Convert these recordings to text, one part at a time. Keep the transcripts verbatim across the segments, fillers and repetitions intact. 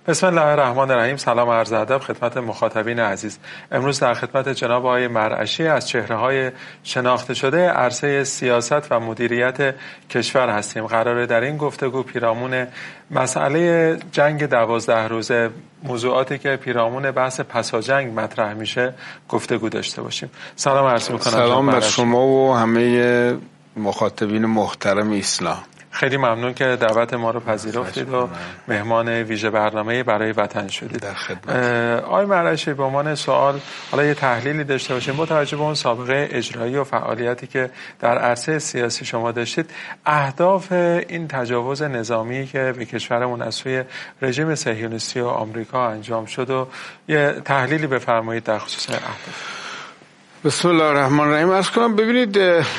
بسم الله الرحمن الرحیم. سلام و عرض ادب خدمت مخاطبین عزیز. امروز در خدمت جناب آقای مرعشی از چهره‌های شناخته شده عرصه سیاست و مدیریت کشور هستیم. قراره در این گفتگو پیرامون مسئله جنگ دوازده روزه، موضوعاتی که پیرامون بحث پساجنگ مطرح میشه، گفتگو داشته باشیم. سلام عرض می‌کنم. سلام بر شما و همه مخاطبین محترم اسلام. خیلی ممنون که دعوت ما رو پذیرفتید و مهمان ویژه برنامه برای وطن شدید. در خدمت. آقای مرعشی، به عنوان سوال حالا یه تحلیلی داشته باشیم با توجه به اون سابقه اجرایی و فعالیتی که در عرصه سیاسی شما داشتید، اهداف این تجاوز نظامی که به کشورمون از سوی رژیم صهیونیستی و آمریکا انجام شد و یه تحلیلی بفرمایید در خصوص اهداف. بسم الله الرحمن الرحیم. عرض کنم ببینید،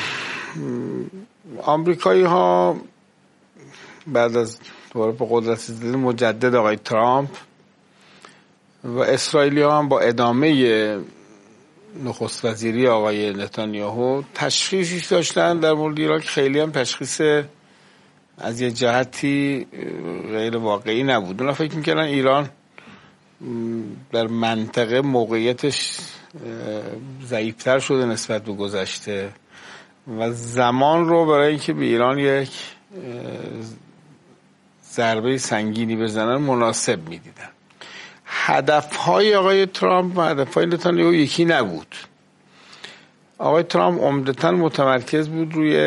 آمریکایی ها بعد از دوباره به قدرت رسیدن مجدد آقای ترامپ و اسرائیلی ها هم با ادامه نخست وزیری آقای نتانیاهو تشخیصی داشتن در مورد ایران که خیلی هم تشخیص از یه جهتی غیر واقعی نبود. اونا فکر میکردن ایران در منطقه موقعیتش ضعیفتر شده نسبت به گذشته و زمان رو برای اینکه به ایران یک ضربه سنگینی بزنن مناسب میدیدن. هدفهای آقای ترامپ و هدفهای نتانیاهو یکی نبود. آقای ترامپ عمدتاً متمرکز بود روی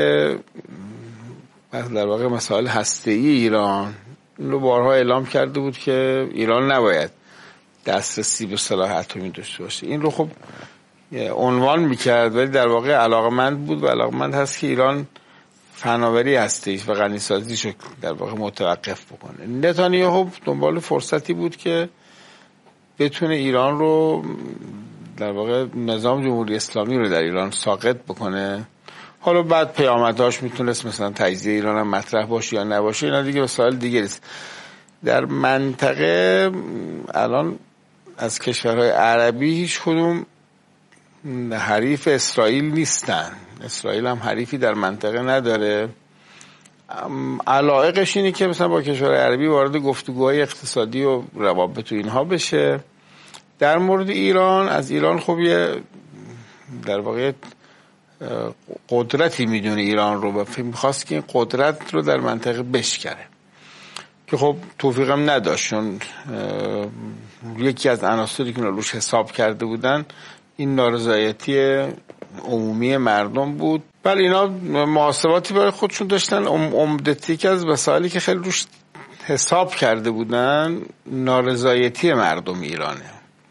در واقع مسائل هسته‌ای ایران. این رو بارها اعلام کرده بود که ایران نباید دسترسی به سلاح اتمی داشته باشه. این رو خب عنوان میکرد، ولی در واقع علاقمند بود و علاقمند هست که ایران فناوری هسته‌ایش و غنیسازیش رو در واقع متوقف بکنه. نتانیاهو دنبال فرصتی بود که بتونه ایران رو در واقع نظام جمهوری اسلامی رو در ایران ساقط بکنه. حالا بعد پیامدهاش میتونست مثلا تجزیه ایران هم مطرح باشه یا نباشه، اینا دیگه مسائل دیگه است. در منطقه الان از کشورهای عربی هیچ کدوم حریف اسرائیل نیستن. اسرائیل هم حریفی در منطقه نداره. علایقش اینه که مثلا با کشورهای عربی وارد گفتگوهای اقتصادی و روابط و اینها بشه. در مورد ایران، از ایران خب یه در واقع قدرتی میدونه ایران رو و میخواست که این قدرت رو در منطقه بشکنه که خب توفیقم نداشت، چون یکی از عناصری که روش حساب کرده بودن این نارضایتی عمومی مردم بود. ولی اینا محاسباتی برای خودشون داشتن. عمدتی که از مسائلی که خیلی روش حساب کرده بودن نارضایتی مردم ایرانه.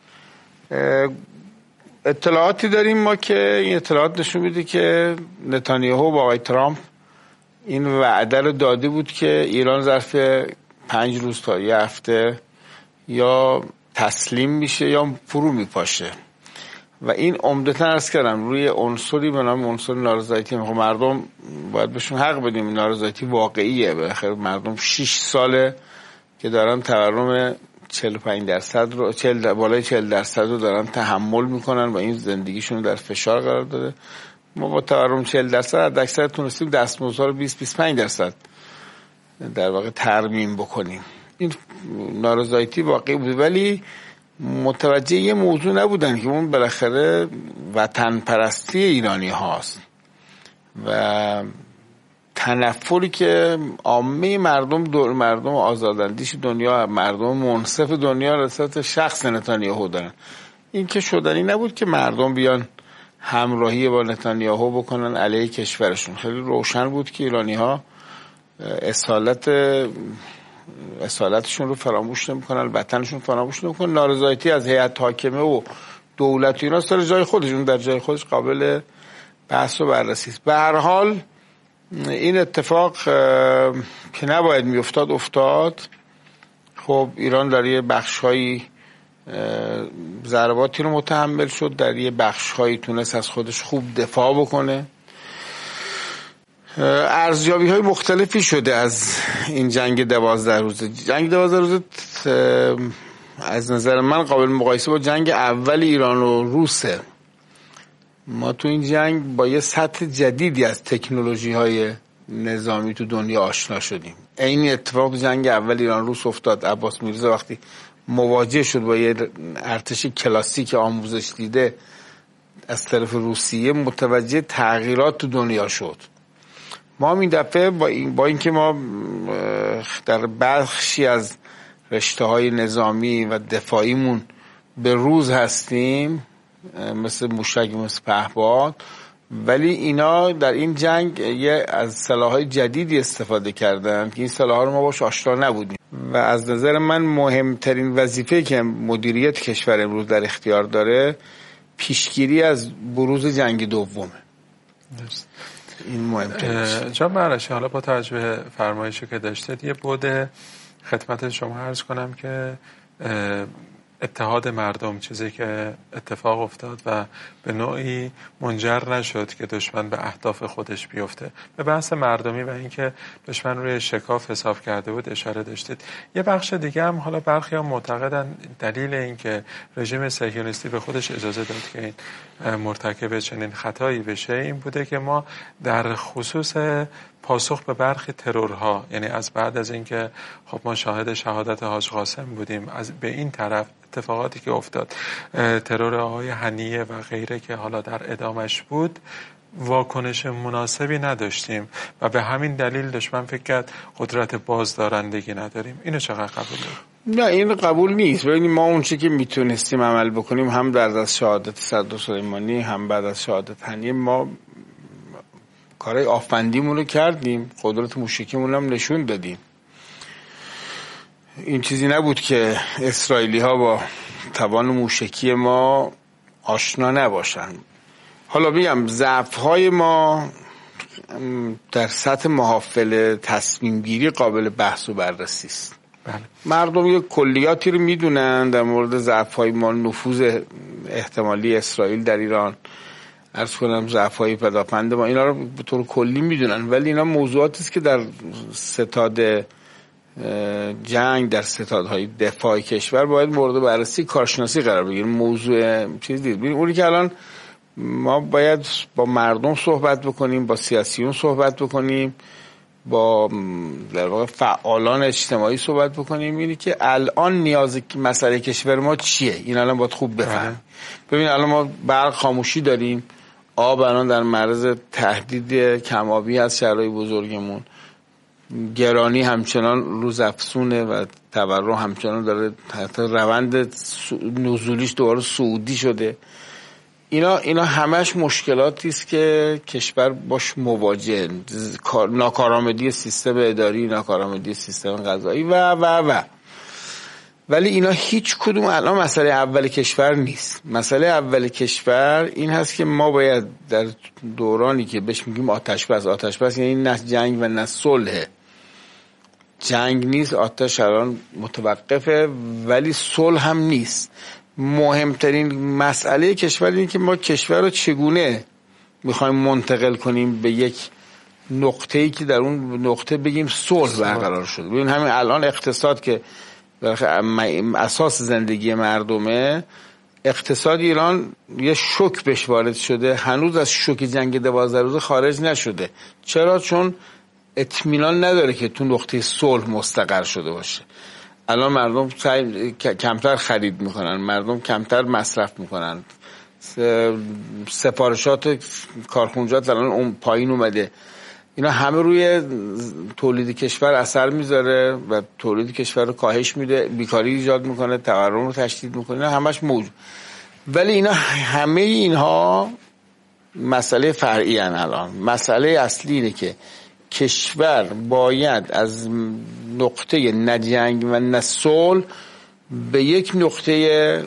اطلاعاتی داریم ما که این اطلاعات نشون میده که نتانیاهو با آقای ترامپ این وعده رو داده بود که ایران ظرف پنج روز تا یه هفته یا تسلیم میشه یا فرو میپاشه و این عمدتاً عرض کردم روی عنصری به نام عنصر نارضایتی. مردم باید بهشون حق بدیم، نارضایتی واقعیه. بالاخره مردم شش ساله که دارن تورم چهل و پنج درصد رو چهل بالای چهل درصد رو دارن تحمل میکنن و این زندگیشون در فشار قرار داره. ما با تورم چهل درصد حد اکثر تونستیم دستمزدها رو بیست بیست و پنج درصد در واقع ترمیم بکنیم. این نارضایتی واقعی بود، ولی متوجه یه موضوع نبودن که اون بالاخره وطن پرستی ایرانی هاست و تنفری که عامه مردم دور مردم آزاداندیش دنیا، مردم منصف دنیا رسالت شخص نتانیاهو دارن. این که شدنی نبود که مردم بیان همراهی با نتانیاهو بکنن علیه کشورشون. خیلی روشن بود که ایرانی ها اصالت اصالتشون رو فراموش نمی‌کنن، وطنشون فراموش نمی‌کنن. نارضایتی از هیئت حاکمه و دولت اینا سر جای خودشون، در جای خودش قابل بحث و بررسی است. به هر حال این اتفاق که نباید میافتاد افتاد. خب ایران در یه بخش‌هایی ضرباتی رو متحمل شد، در یه بخش‌هایی تونست از خودش خوب دفاع بکنه. ارزیابی های مختلفی شده از این جنگ دوازده روزه. جنگ دوازده روزه از نظر من قابل مقایسه با جنگ اول ایران و روسه. ما تو این جنگ با یه سطح جدیدی از تکنولوژی های نظامی تو دنیا آشنا شدیم. این اتفاق جنگ اول ایران روس افتاد. عباس میرزا وقتی مواجه شد با یه ارتش کلاسیک آموزش دیده از طرف روسیه، متوجه تغییرات تو دنیا شد. ما هم این دفعه با, این با اینکه ما در بخشی از رشته‌های نظامی و دفاعیمون به روز هستیم، مثل موشک، مثل پهپاد، ولی اینا در این جنگ یه از سلاح‌های جدیدی استفاده کردن که این سلاح‌ها رو ما باش آشنا نبودیم و از نظر من مهمترین وظیفه که مدیریت کشور امروز در اختیار داره پیشگیری از بروز جنگ دومه. این مهمترین. جناب مرعشی، حالا با توجه به فرمایشی که داشتید یه بود خدمت شما عرض کنم که اتحاد مردم، چیزی که اتفاق افتاد و به نوعی منجر نشد که دشمن به اهداف خودش بیفته. به بحث مردمی و اینکه دشمن روی شکاف حساب کرده بود اشاره داشتید. یه بخش دیگه هم حالا برخی‌ها معتقدن دلیل اینکه رژیم صهیونیستی به خودش اجازه داد که این مرتکب چنین خطایی بشه این بوده که ما در خصوص پاسخ به برخی ترورها، یعنی از بعد از اینکه خب ما شاهد شهادت حاج قاسم بودیم، از به این طرف اتفاقاتی که افتاد، ترور آقای هنیه و غیره که حالا در ادامش بود، واکنش مناسبی نداشتیم و به همین دلیل دشمن فکر کرد قدرت بازدارندگی نداریم. اینو چقدر قبول داریم؟ نه، این قبول نیست. ببینید ما اون چیزی که میتونستیم عمل بکنیم، هم در از شهادت صدر سلیمانی هم بعد از شهادت هنیه، ما کارهای آفندیمون رو کردیم، قدرت موشکیمون هم نشون دادیم. این چیزی نبود که اسرائیلی ها با توان موشکی ما آشنا نباشن. حالا میگم ضعف های ما در سطح محافل تصمیم گیری قابل بحث و بررسی است. مردم یه کلیاتی رو میدونن در مورد ضعف های ما، نفوذ احتمالی اسرائیل در ایران، عرض کنم ضعف های پداپند ما، اینا رو به طور کلی میدونن، ولی اینا موضوعاتی است که در ستاد جنگ، در ستادهای دفاع کشور باید مورد بررسی کارشناسی قرار بگیره. موضوع چیز دید ببین، اونی که الان ما باید با مردم صحبت بکنیم، با سیاسیون صحبت بکنیم، با در واقع فعالان اجتماعی صحبت بکنیم، اینی که الان نیاز مسئله کشور ما چیه. این الان باید خوب بفهمیم. ببین الان ما برق خاموشی داریم، آب الان در معرض تهدید کم‌آبی از شهرهای بزرگمون، گرانی همچنان روزافزونه و تورم همچنان داره، حتی روند نزولیش دوباره صعودی شده. اینا اینا همش مشکلاتی است که کشور باش مواجه، ناکارآمدی سیستم اداری، ناکارآمدی سیستم قضایی و و و ولی اینا هیچ کدوم الان مسئله اول کشور نیست. مسئله اول کشور این هست که ما باید در دورانی که بهش میگیم آتش بس، آتش بس یعنی نه جنگ و نه صلح. جنگ نیست، آتش الان متوقفه ولی صلح هم نیست. مهمترین مسئله کشور اینه که ما کشور رو چگونه میخوایم منتقل کنیم به یک نقطه‌ای که در اون نقطه بگیم صلح برقرار شده. ببین همین الان اقتصاد که اساس زندگی مردمه، اقتصاد ایران یه شوک بهش وارد شده، هنوز از شوک جنگ دوازده روزه خارج نشده. چرا؟ چون اطمینان نداره که تو نقطه صلح مستقر شده باشه. الان مردم کمتر خرید میکنن، مردم کمتر مصرف میکنن، سفارشات کارخونجات الان اون پایین اومده. اینا همه روی تولید کشور اثر میذاره و تولید کشور رو کاهش میده، بیکاری ایجاد میکنه، تورم رو تشدید میکنه. اینا همش موجود، ولی اینا همه اینها مسئله فرعی ان. الان مسئله اصلی اینه که کشور باید از نقطه نه جنگ و نه صلح به یک نقطه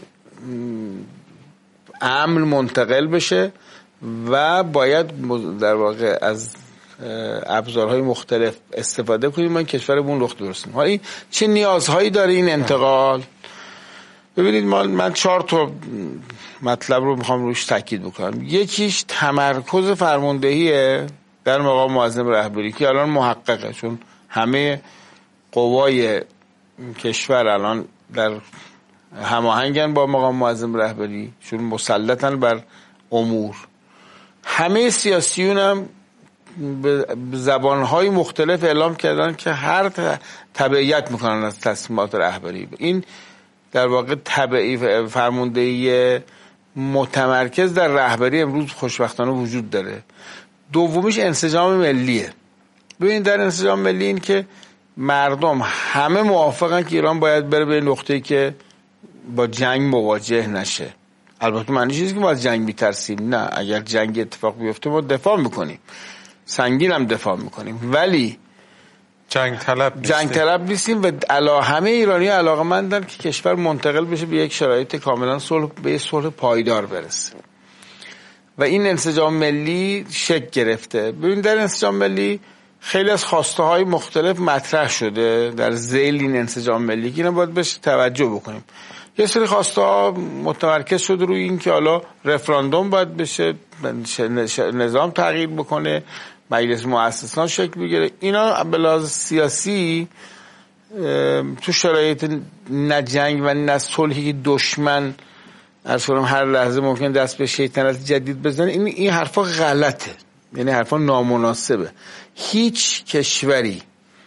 امن منتقل بشه و باید در واقع از ابزارهای مختلف استفاده کنیم ما کشور به اون نقطه برسیم. حالا این چه نیازهایی داره این انتقال؟ ببینید ما من چهار تا مطلب رو میخوام روش تاکید بکنم. یکیش تمرکز فرماندهیه در مقام معظم رهبری که الان محققه، چون همه قوای کشور الان در هماهنگن با مقام معظم رهبری، چون مسلطن بر امور. همه سیاسیون هم به زبانهای مختلف اعلام کردن که هر تبعیت میکنن از تصمیمات رهبری. این در واقع تبعی فرماندهی متمرکز در رهبری امروز خوشبختانه وجود داره. دومیش انسجام ملیه. ببینید در انسجام ملی این که مردم همه موافقن که ایران باید بره به نقطه‌ای که با جنگ مواجه نشه. البته معنی چیزی که ما از جنگ میترسیم، نه، اگر جنگ اتفاق بیفته ما دفاع میکنیم، سنگین هم دفاع میکنیم، ولی جنگ طلب نیستیم. جنگ طلب نیستیم و علا همه ایرانی علاقه‌مندن که کشور منتقل بشه به یک شرایط کاملا صلح، به صلح پایدار برسه و این انسجام ملی شکل گرفته. ببین در انسجام ملی خیلی از خواسته های مختلف مطرح شده در ذیل این انسجام ملی که اینا باید بهش توجه بکنیم. یه سری خواسته ها متمرکز شده روی این که حالا رفراندوم باید بشه، نظام تغییر بکنه، مجلس مؤسسان شکل بگیره. اینا به لحاظ سیاسی تو شرایط نه جنگ و نه صلحی که دشمن ارسلم هر لحظه ممکن دست به شیطنت جدید بزنه، این این حرفا غلطه، یعنی حرفا نامناسبه. هیچ کشوری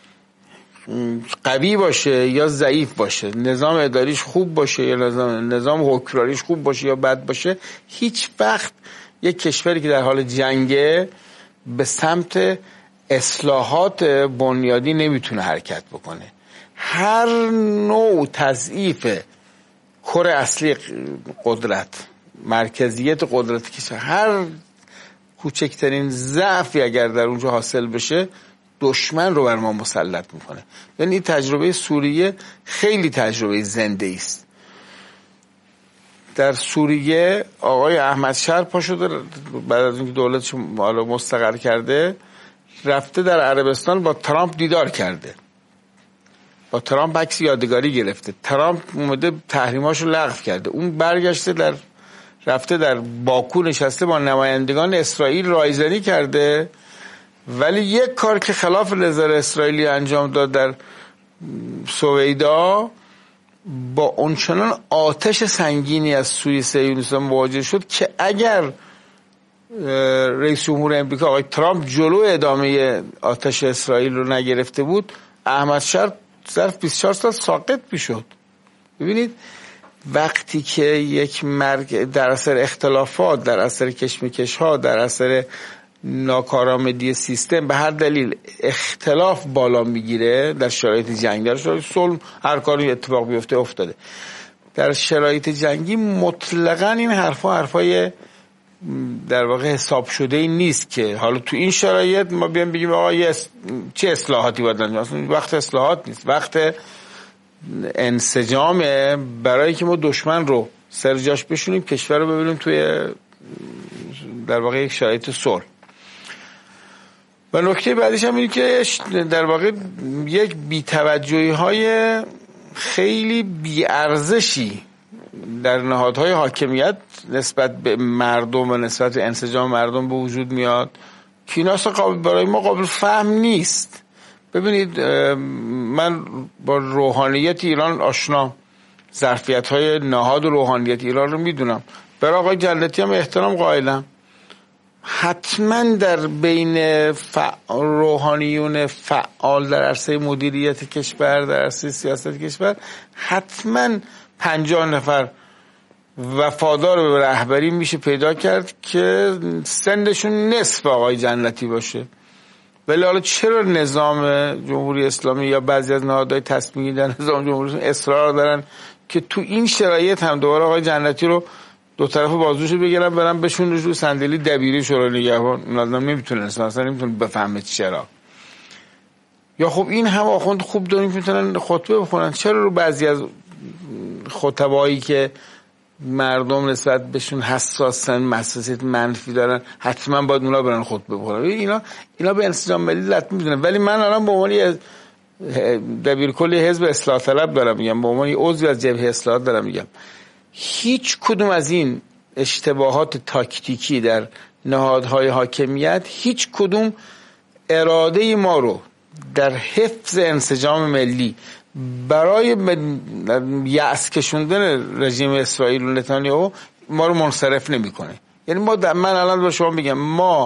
قوی باشه یا ضعیف باشه، نظام اداریش خوب باشه یا نظام نظام حکمرانیش خوب باشه یا بد باشه، هیچ وقت یک کشوری که در حال جنگه به سمت اصلاحات بنیادی نمیتونه حرکت بکنه. هر نوع تضعیف کور اصلی قدرت، مرکزیت قدرت کشور، هر کوچکترین ضعفی اگر در اونجا حاصل بشه دشمن رو بر ما مسلط میکنه. یعنی تجربه سوریه خیلی تجربه زنده است. در سوریه آقای احمد شهر پا شده بعد از اینکه دولتش مستقر کرده رفته در عربستان با ترامپ دیدار کرده، با ترامپ عکس یادگاری گرفته. ترامپ اومده تحریماشو لغو کرده، اون برگشته در رفته در باکو نشسته با نمایندگان اسرائیل رایزنی کرده، ولی یک کار که خلاف نظر اسرائیلی انجام داد در سویدا با اونچنان آتش سنگینی از سوی صهیونیستان مواجه شد که اگر رئیس جمهور امریکا آقای ترامپ جلو ادامه آتش اسرائیل رو نگرفته بود، احمد شهر ظرف بیست و چهار ساعت ساقط میشد. ببینید وقتی که یک مرگ در اثر اختلافات، در اثر کشمکش ها، در اثر ناکارآمدی سیستم به هر دلیل اختلاف بالا میگیره در شرایط جنگ، در شرایط صلح هر کاری اتفاق بیفته افتاده، در شرایط جنگی مطلقاً این حرفا حرفای در واقع حساب شده ای نیست که حالا تو این شرایط ما بیام بگیم آقا چه اصلاحاتی باید انجام بدیم. وقت اصلاحات نیست، وقت انسجامه برای که ما دشمن رو سر جاش بشونیم، کشور رو ببینیم توی در واقع یک شرایط صلح. و نکته بعدیش هم اینه که در واقع یک بی‌توجهی های خیلی بی‌ارزشی در نهادهای حاکمیت نسبت به مردم و نسبت به انسجام مردم به وجود میاد که اینا اصلا برای ما قابل فهم نیست. ببینید من با روحانیت ایران آشنا، ظرفیت های نهاد روحانیت ایران رو میدونم، برای آقای جنتی هم احترام قائلم. حتما در بین فعال روحانیون فعال در عرصه مدیریت کشور، در عرصه سیاست کشور، حتما پنجاه نفر وفادار به رهبری میشه پیدا کرد که سنشون نصف آقای جنتی باشه. ولی حالا چرا نظام جمهوری اسلامی یا بعضی از نهادهای تصمیمی در نظام جمهوری اسلامی اصرار دارن که تو این شرایط هم دوباره آقای جنتی رو دو طرف بازوشو بگیرن برن بشون رو صندلی دبیری شورای نگهبان؟ اون آدم نمیتونه اصلا نمیتونه بفهمه چرا. یا خب این هم آخوند خوب داریم که میتونن خطبه بخونن، چرا رو بعضی از خطبایی که مردم نسبت بهشون حساسن، حساسیت منفی دارن، حتما باید اونا برن خطبه بخونن؟ اینا اینا به انسجام ملی لطمه میزنن. ولی من الان به عنوان دبیرکل حزب اصلاح طلب دارم میگم، به عنوان عضو از جبهه اصلاحات دارم میگم، هیچ کدوم از این اشتباهات تاکتیکی در نهادهای حاکمیت هیچ کدوم اراده ما رو در حفظ انسجام ملی برای یأس کشوندن رژیم اسرائیل و نتانیاهو ما رو منصرف نمیکنه. یعنی ما من الان با شما میگم ما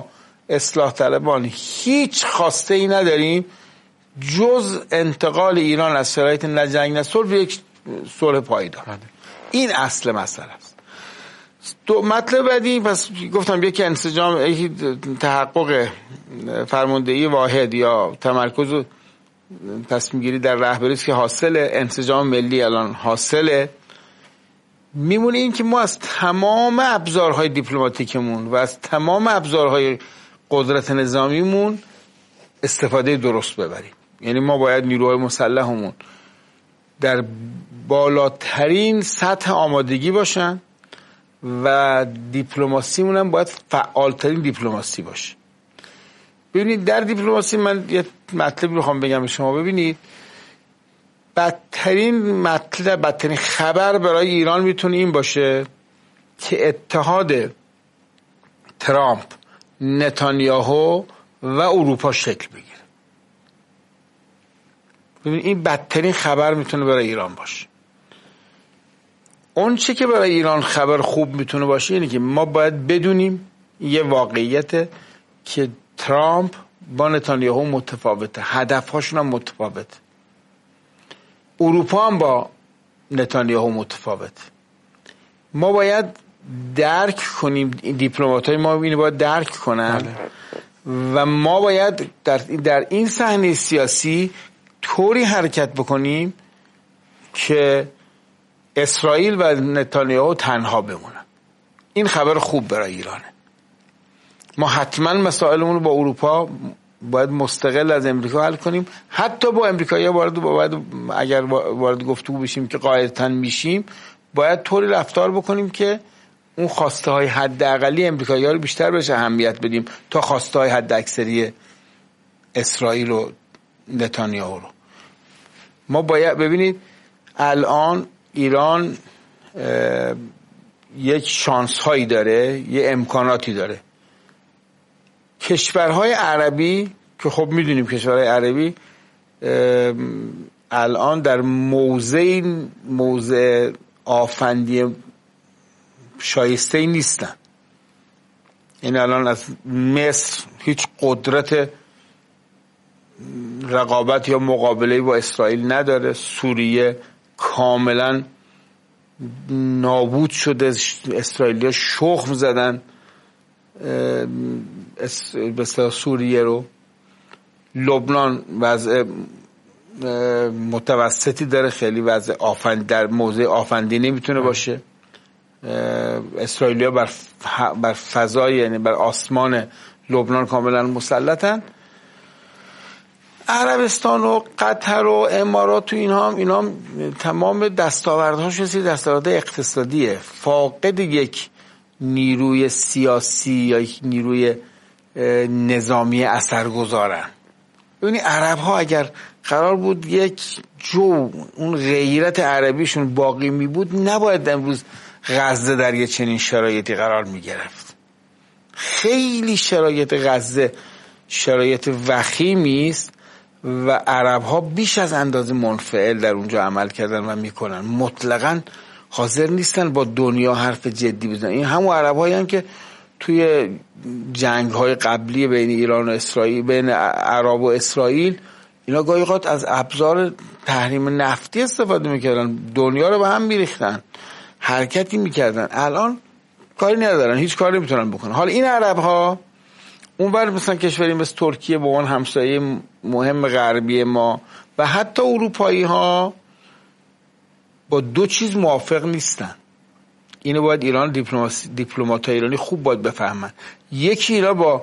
اصلاح طلبان هیچ خواسته ای نداریم جز انتقال ایران از شرایط نه جنگ نه صلح به یک صلح پایدار. این اصل مسئله است. دو مطلب بعدی، پس گفتم یکی انسجام، یکی تحقق فرماندهی واحد یا تمرکز و تصمیم گیری در رهبری است که حاصل انسجام ملی الان حاصله. میمونه این که ما از تمام ابزارهای دیپلماتیکمون و از تمام ابزارهای قدرت نظامیمون استفاده درست ببریم. یعنی ما باید نیروهای مسلحمون در بالاترین سطح آمادگی باشن و دیپلماسیمون هم باید فعالترین دیپلماسی باشه. ببینید در دیپلماسی من یه مطلبی میخوام بگم به شما. ببینید بدترین مطلب، بدترین خبر برای ایران میتونه این باشه که اتحاد ترامپ، نتانیاهو و اروپا شکل بگیره. ببینید این بدترین خبر میتونه برای ایران باشه. اون چه که برای ایران خبر خوب میتونه باشه اینه که ما باید بدونیم یه واقعیت که ترامپ با نتانیاهو متفاوته، هدفهاشون هم متفاوته. اروپا هم با نتانیاهو متفاوته. ما باید درک کنیم، دیپلمات‌های ما اینو باید درک کنن بله. و ما باید در در این صحنه سیاسی طوری حرکت بکنیم که اسرائیل و نتانیاهو تنها بمونن. این خبر خوب برای ایرانه. ما حتما مسائلمون رو با اروپا باید مستقل از امریکا حل کنیم. حتی با امریکایی‌ها وارد باید اگر وارد گفتگو بشیم که قاعدتاً میشیم، باید طوری رفتار بکنیم که اون خواسته های حداقلی امریکایی‌ها رو بیشتر بهش اهمیت بدیم تا خواسته های حداکثری اسرائیل و نتانیاهو رو. ما باید ببینید الان ایران یک شانس هایی داره، یه امکاناتی داره. کشورهای عربی که خب میدونیم کشورهای عربی الان در موضع موضع آفندی شایسته ای نیستن. این الان از مصر هیچ قدرت رقابت یا مقابله با اسرائیل نداره. سوریه کاملا نابود شده، اسرائیلیا شخم زدن به سوریه رو. لبنان وضع متوسطی داره، خیلی وضع آفند در موضع آفندی نمیتونه باشه. اسرائیلیا بر بر فضای یعنی بر آسمان لبنان کاملا مسلطن. عربستان و قطر و امارات و اینها هم اینا هم تمام دستاوردهاش هستی دستاورد اقتصادیه، فاقد یک نیروی سیاسی یا یک نیروی نظامی اثرگذارن. ببینید عرب ها اگر قرار بود یک جو اون غیرت عربیشون باقی می بود، نباید امروز غزه در یه چنین شرایطی قرار می گرفت. خیلی شرایط غزه شرایط وخیمی است و عرب ها بیش از اندازه منفعل در اونجا عمل کردن و میکنن. مطلقاً حاضر نیستن با دنیا حرف جدی بزنن. این همون عرب هایی هم که توی جنگ های قبلی بین ایران و اسرائیل، بین عرب و اسرائیل، اینا گاهی اوقات از ابزار تحریم نفتی استفاده میکردن، دنیا رو به هم میریختن، حرکتی میکردن. الان کاری ندارن، هیچ کاری نمیتونن بکنن. حالا این عرب ها اونور مثلا کشوری مثل ترکیه با اون همسایه مهم غربی ما و حتی اروپایی ها با دو چیز موافق نیستن. اینو باید ایران دیپلماسی دیپلمات‌های ایرانی خوب باید بفهمن. یکی اینا با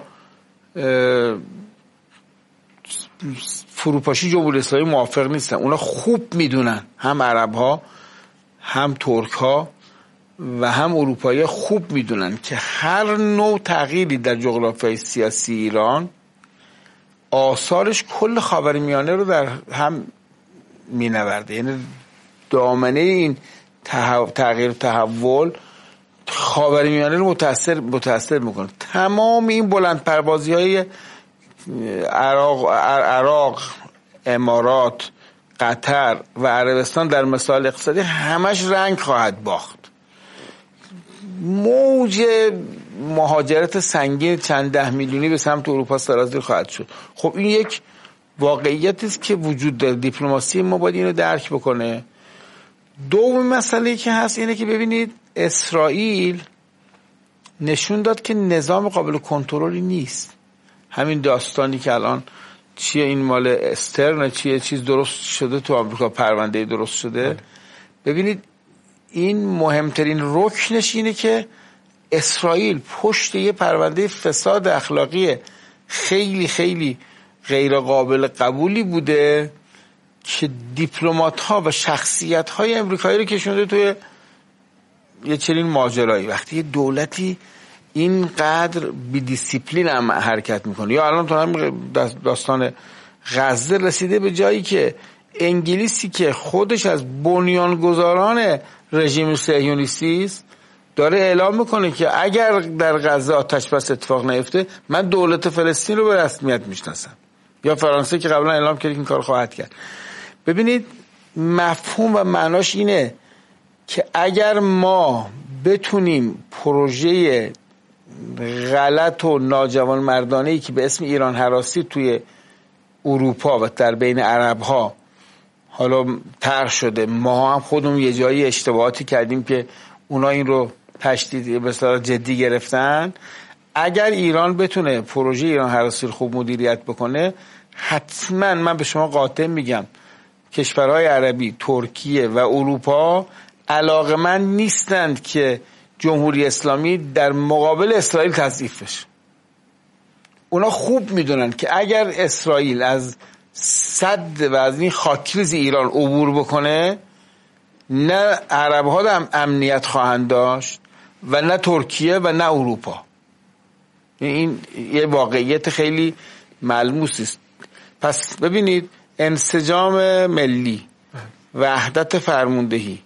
فروپاشی جمهوری اسلامی موافق نیستن. اونا خوب میدونن، هم عرب ها هم ترک ها و هم اروپایی خوب میدونن که هر نوع تغییری در جغرافیای سیاسی ایران آثارش کل خاورمیانه رو در هم مینورده. یعنی دامنه این تغییر تحول خاورمیانه رو متاثر متاثر میکنه. تمام این بلند پروازی های عراق عراق امارات قطر و عربستان در مسائل اقتصادی همش رنگ خواهد باخت. موج مهاجرت سنگین چند ده میلیونی به سمت اروپا سرازیر خواهد شد. خب این یک واقعیتی است که وجود داره، دیپلماسی ما باید اینو درک بکنه. دوم مسئله که هست اینه که ببینید اسرائیل نشون داد که نظام قابل کنترلی نیست. همین داستانی که الان چیه این مال استرن، چیه چیز درست شده تو آمریکا، پرونده درست شده. ببینید این مهمترین رکنش اینه که اسرائیل پشت یه پرونده فساد اخلاقی خیلی خیلی غیر قابل قبولی بوده که دیپلمات ها و شخصیت های امریکایی رو کشونده توی یه چنین ماجرایی. وقتی یه دولتی اینقدر بی دیسیپلین هم حرکت میکنه، یا الان تو هم داستان غزه رسیده به جایی که انگلیسی که خودش از بنیانگذاران رژیم صهیونیستی است داره اعلام میکنه که اگر در غزه آتش بس اتفاق نیفته من دولت فلسطین رو به رسمیت میشناسم. یا فرانسه که قبلا اعلام کرد این کار خواهد کرد. ببینید مفهوم و معناش اینه که اگر ما بتونیم پروژه غلط و ناجوان مردانه‌ای که به اسم ایران هراسی توی اروپا و در بین عرب ها حالا طرح شده، ما هم خودمون یه جایی اشتباهاتی کردیم که اونا این رو تشدید به اصطلاح جدی گرفتن، اگر ایران بتونه پروژه ایران هراسی رو خوب مدیریت بکنه، حتما من به شما قاطع میگم کشورهای عربی، ترکیه و اروپا علاقمند نیستند که جمهوری اسلامی در مقابل اسرائیل تضعیف بشه. اونا خوب میدونن که اگر اسرائیل از صد و از این خاکریز ایران عبور بکنه، نه عرب ها هم امنیت خواهند داشت و نه ترکیه و نه اروپا. این یه واقعیت خیلی ملموس است. پس ببینید انسجام ملی، وحدت فرماندهی،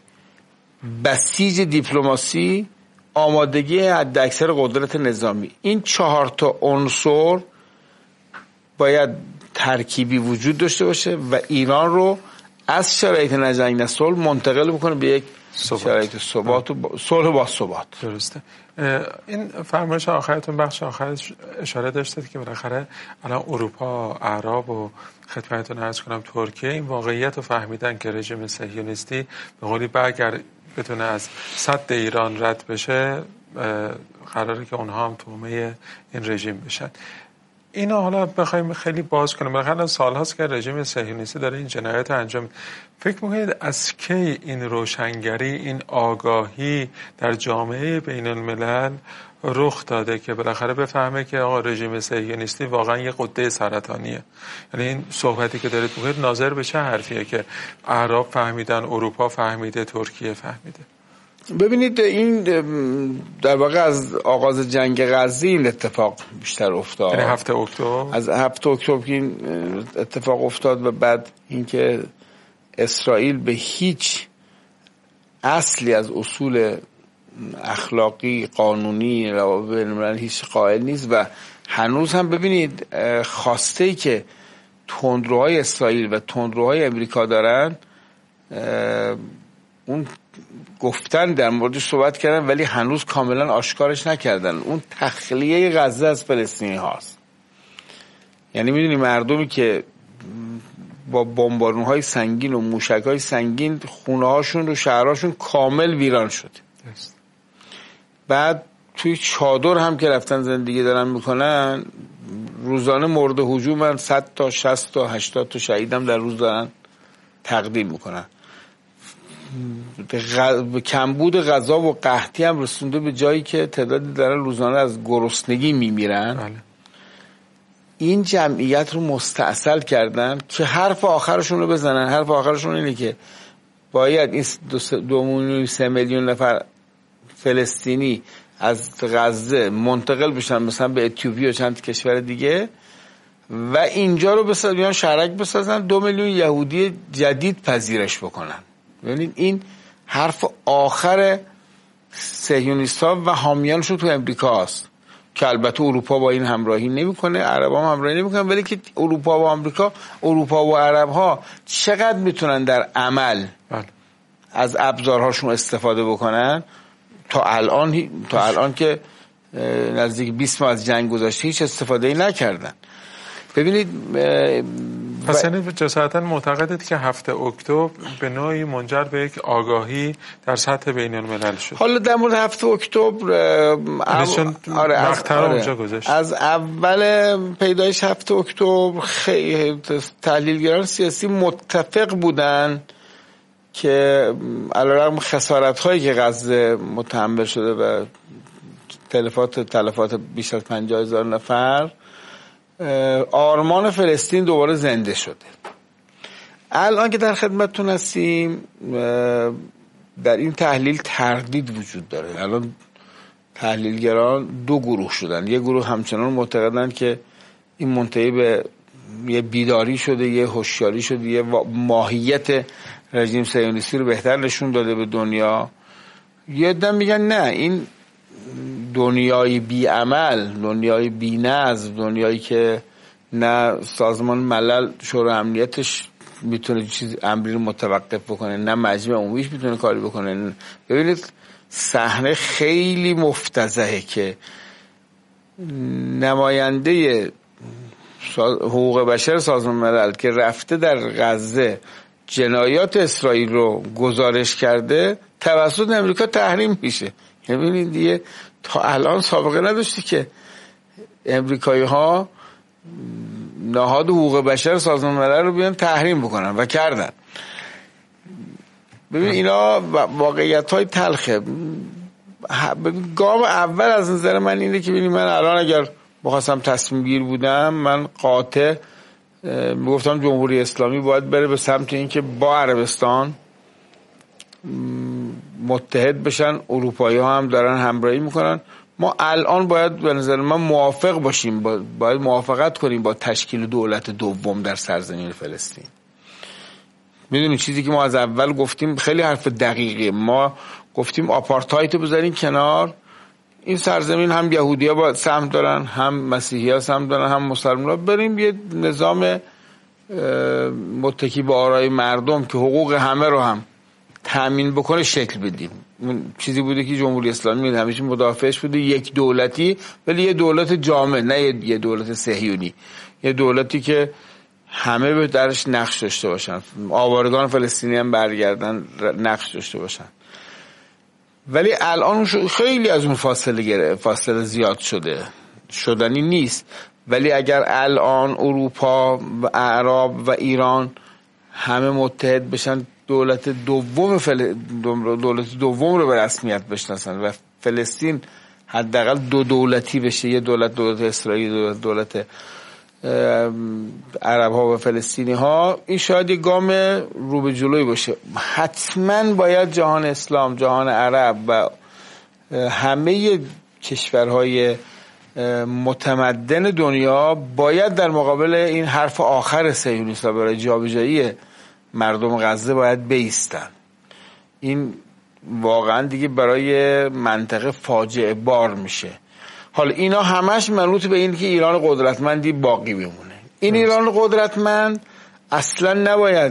بسیج دیپلماسی، آمادگی حداکثر قدرت نظامی، این چهار تا عنصر باید ترکیبی وجود داشته باشه و ایران رو از شرایط نجنگ صلح منتقل بکنه به یک ثبات. شرایط ثبات و صلح با ثبات. درسته. این فرمایش آخرتون بخش آخرش اشاره داشتید که بالاخره الان اروپا، اعراب و خدمتتون عرض کنم ترکیه این واقعیت رو فهمیدن که رژیم صهیونیستی به قولی اگر بتونه از سد ایران رد بشه قراره که اونها هم تومه این رژیم بشن. اینا حالا بخوایم خیلی باز کنیم، بالاخره سال هاست که رژیم صهیونیستی داره این جنایت انجام. فکر میکنید از کی این روشنگری، این آگاهی در جامعه بین الملل رخ داده که بالاخره بفهمه که آقا رژیم صهیونیستی واقعا یه غده سرطانیه؟ یعنی این صحبتی که دارید میکنید ناظر به چه حرفیه که اعراب فهمیدن، اروپا فهمیده، ترکیه فهمیده؟ ببینید این در واقع از آغاز جنگ غزه این اتفاق بیشتر افتاد. یعنی هفته اکتبر، از هفته اکتبر که این اتفاق افتاد و بعد اینکه اسرائیل به هیچ اصلی از اصول اخلاقی قانونی روابط بین‌المللی هیچ قائل نیست و هنوز هم ببینید خواسته‌ای که تندروهای اسرائیل و تندروهای امریکا دارن، اون گفتن در موردش صحبت کردن ولی هنوز کاملا آشکارش نکردن، اون تخلیه غزه از فلسطینی هاست. یعنی میدونی مردمی که با بمبارون‌های سنگین و موشک‌های سنگین خونه‌هاشون و شهرهاشون کامل ویران شده، بعد توی چادر هم که رفتن زندگی دارن میکنن، روزانه مورد هجومن، صد تا شصت تا هشتاد تا شهیدم در روز دارن تقدیم میکنن. به کمبود غذا و قحطی هم رسونده به جایی که تعدادی دارن روزانه از گرسنگی میمیرن. بله. این جمعیت رو مستعسل کردن که حرف آخرشون رو بزنن. حرف آخرشون اینه که باید این دو, دو میلیون سه میلیون نفر فلسطینی از غزه منتقل بشن مثلا به اتیوپی و چند کشور دیگه و اینجا رو بسازن، بیان شهرک بسازن، دو میلیون یهودی جدید پذیرش بکنن. ببینید این حرف آخر صهیونیست‌ها و حامیانشون تو امریکا است که البته اروپا با این همراهی نمیکنه، عرب‌ها هم همراهی نمیکنن، ولی که اروپا و آمریکا، اروپا و عرب‌ها چقدر میتونن در عمل بله. از ابزارهاشون استفاده بکنن. تا الان تا الان که نزدیک بیست ماه از جنگ گذشته هیچ استفاده ای نکردن. ببینید پس یعنی جسارتا معتقدید که هفت اکتبر به نوعی منجر به یک آگاهی در سطح بین الملل شد. حالا در مورد هفت اکتبر آره از, آره از اول پیدایش هفت اکتبر خیلی تحلیلگران سیاسی متفق بودن که علیرغم خسارت هایی که غزه متحمل شده و تلفات تلفات بیش از پنجاه هزار نفر، آرمان فلسطین دوباره زنده شده. الان که در خدمتتون هستیم در این تحلیل تردید وجود داره. الان تحلیلگران دو گروه شدن. یه گروه همچنان معتقدن که این منتهی به یه بیداری شده، یه هوشیاری شده، یه ماهیت رژیم صهیونیستی رو بهتر نشون داده به دنیا. یه عده میگن نه، این دنیای بی عمل، دنیای بی نظم، دنیایی که نه سازمان ملل شورای امنیتش میتونه چیز امری رو متوقف بکنه، نه مجمع عمومیش میتونه کاری بکنه. ببینید صحنه خیلی مفتضحه که نماینده حقوق بشر سازمان ملل که رفته در غزه جنایات اسرائیل رو گزارش کرده توسط امریکا تحریم میشه. ببینید دیگه تا الان سابقه نداشتی که امریکایی ها نهاد حقوق بشر سازمان ملل رو بیان تحریم بکنن و کردن. ببین اینا واقعیت های تلخه. گام اول از نظر من اینه که ببینید من الان اگر بخواستم تصمیم گیر بودم، من قاطع میگفتم جمهوری اسلامی باید بره به سمت اینکه با عربستان متحد بشن. اروپایی ها هم دارن همراهی میکنن. ما الان باید به نظر من موافق باشیم، باید موافقت کنیم با تشکیل دولت دوم در سرزمین فلسطین. میدونید چیزی که ما از اول گفتیم خیلی حرف دقیقه. ما گفتیم آپارتاید رو بذارین کنار، این سرزمین هم یهودی ها باید سهم دارن، هم مسیحی ها سهم دارن، هم مسلمان ها، بریم یه نظام متکی به آرای مردم که حقوق همه رو هم تامین بکنه شکل بدیم. چیزی بوده که جمهوری اسلامی همیشه مدافعش بوده، یک دولتی ولی یه دولت جامع، نه یه دولت صهیونی، یه دولتی که همه به درش نقش داشته باشن، آوارگان فلسطینی هم برگردن نقش داشته باشن. ولی الان خیلی از اون فاصله گره، فاصله زیاد شده، شدنی نیست. ولی اگر الان اروپا و عرب و ایران همه متحد بشن، دولت دوم فل... دولت دوم رو به رسمیت بشناسن و فلسطین حداقل دو دولتی بشه، یه دولت دولت اسرائیل، دولت دولت عرب ها و فلسطینی ها، این شاید یه گام رو به جلوی باشه. حتما باید جهان اسلام، جهان عرب و همه کشورهای متمدن دنیا باید در مقابل این حرف آخر صهیونیست‌ها برای جابجایی مردم غزه باید بایستن. این واقعا دیگه برای منطقه فاجعه بار میشه. حالا اینا همش منوط به این که ایران قدرتمندی باقی بمونه. این ایران قدرتمند اصلا نباید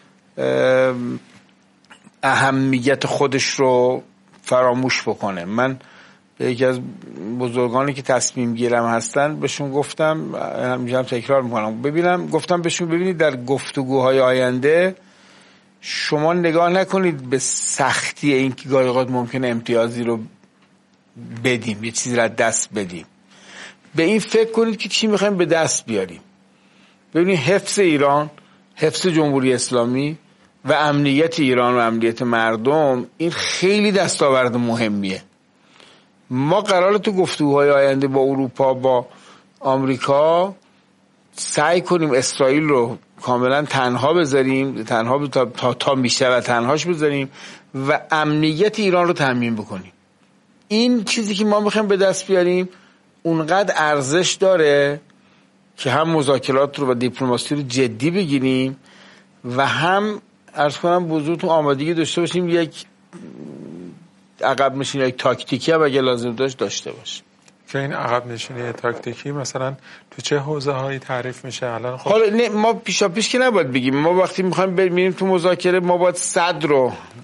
اهمیت خودش رو فراموش بکنه. من به یکی از بزرگانی که تصمیم گیرم هستن بهشون گفتم، همیشه تکرار میکنم، ببینم گفتم بهشون ببینید در گفتگوهای آینده شما نگاه نکنید به سختی این که گاهی اوقات ممکنه امتیازی رو بدیم، یه چیزی رو دست بدیم. به این فکر کنید که چی میخوایم به دست بیاریم. ببینید حفظ ایران، حفظ جمهوری اسلامی و امنیت ایران و امنیت مردم، این خیلی دستاورد مهمیه. ما قراره تو گفتگوهای آینده با اروپا، با آمریکا سعی کنیم اسرائیل رو کاملا تنها بذاریم، تنها تا تا, تا میشه و تنهاش بذاریم و امنیت ایران رو تضمین بکنیم. این چیزی که ما میخوایم به دست بیاریم اونقدر ارزش داره که هم مذاکرات رو و دیپلماسی رو جدی بگیریم و هم عرض کنم بزرگتون آمادگی داشته باشیم یک عقب نشینی یک تاکتیکی هم اگه لازم داشت داشته باشیم. که این عقب نشینی تاکتیکی مثلا تو چه حوزه هایی تعریف میشه الان؟ خب حالا نه، ما پیشا پیش که نباید بگیم. ما وقتی میخوایم بریم تو مذاکره ما باید صد رو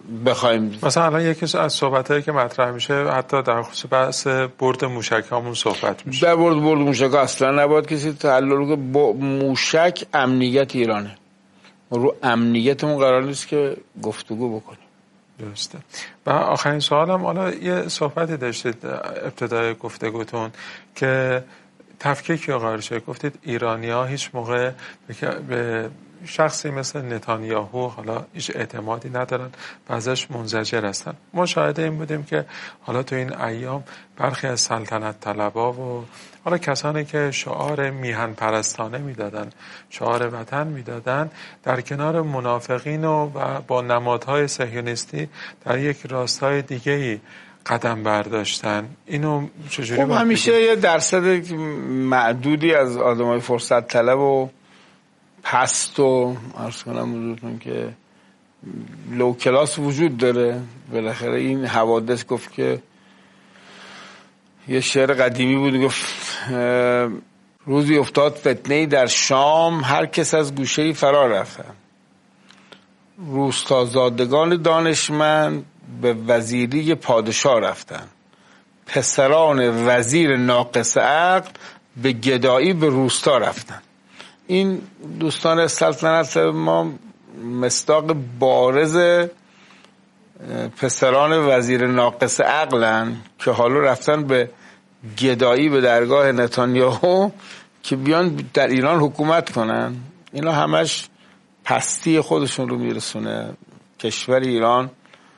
بخوایم مثلا الان یکی از صحبتایی که مطرح میشه حتی در خصوص بحث برد موشکامون صحبت میشه. در برد برد موشک اصلا نباید کسی تعلل کنه. با موشک امنیت ایرانه، رو امنیتمون قرار نیست که گفتگو بکنیم. درسته. و آخرین سوالم، حالا یه صحبتی داشتید ابتدای گفتگوتون که تفکیک قرار شد، گفتید ایرانی‌ها هیچ موقع به شخصی مثل نتانیاهو حالا هیچ اعتمادی ندارن و ازش منزجر هستن. ما شاهد این بودیم که حالا تو این ایام برخی از سلطنت طلبا و حالا کسانی که شعار میهن پرستانه میدادن، شعار وطن میدادن، در کنار منافقین و با نمادهای صهیونیستی در یک راستای دیگه‌ای قدم برداشتن. اینو چجوری؟ خب همیشه یه درصد معدودی از آدمای فرصت طلب و پست و عرض کنم حضورتون که لو کلاس وجود داره. بالاخره این حوادث گفت که یه شعر قدیمی بود، گفت روزی افتاد فتنه‌ای در شام، هر کس از گوشه‌ای فرار رفتن. روستازادگان دانشمند به وزیری پادشاه رفتن، پسران وزیر ناقص عقل به گدایی به روستا رفتن. این دوستان سلطنت ما مصداق بارز پسران وزیر ناقص عقلن که حالا رفتن به گدایی به درگاه نتانیاهو که بیان در ایران حکومت کنن. اینا همش پستی خودشون رو میرسونه. کشور ایران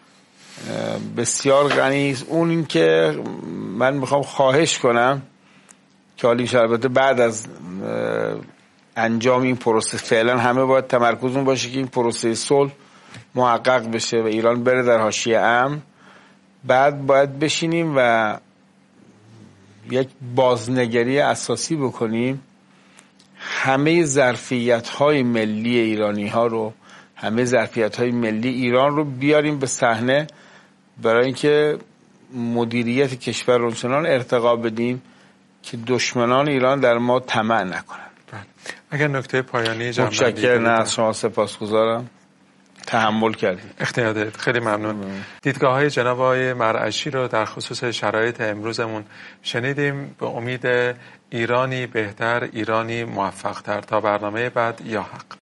بسیار غنی است. اون این که من میخوام خواهش کنم که حالی البته بعد از انجام این پروسه فعلا همه باید تمرکزون باشه که این پروسه صلح محقق بشه و ایران بره در حاشیه امن. بعد باید بشینیم و یک بازنگری اساسی بکنیم، همه ظرفیت‌های ملی ایرانی‌ها رو، همه ظرفیت‌های ملی ایران رو بیاریم به صحنه برای اینکه مدیریت کشور رو چنان ارتقا بدیم که دشمنان ایران در ما طمع نکنن. اگر نکته پایانی جمع بندی متشکرم از شما، سپاسگزارم تحمل کردید. اختیار دارید. خیلی ممنون. دیدگاه های جناب آقای مرعشی رو در خصوص شرایط امروزمون شنیدیم. به امید ایرانی بهتر، ایرانی موفق‌تر. تا برنامه بعد، یا حق.